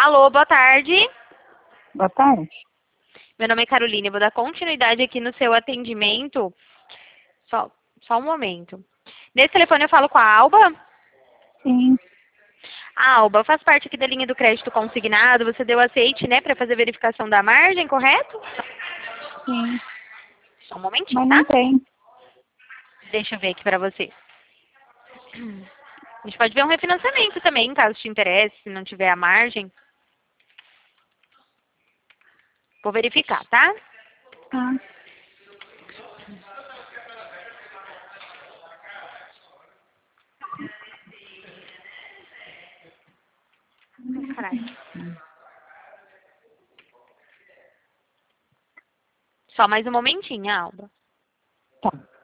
Alô, boa tarde. Boa tarde. Meu nome é Carolina, eu vou dar continuidade aqui no seu atendimento. Só um momento. Nesse telefone eu falo com a Alba? Sim, Alba, eu faço parte aqui da linha do crédito consignado. Você deu aceite, né, para fazer verificação da margem, correto? sim. Só um momentinho, Mas tá? não tem. Deixa eu ver aqui para você. A gente pode ver um refinanciamento também, caso te interesse, se não tiver a margem. Vou verificar, tá? Ah, Ai, caralho. Só mais um momentinho, Alba. tá.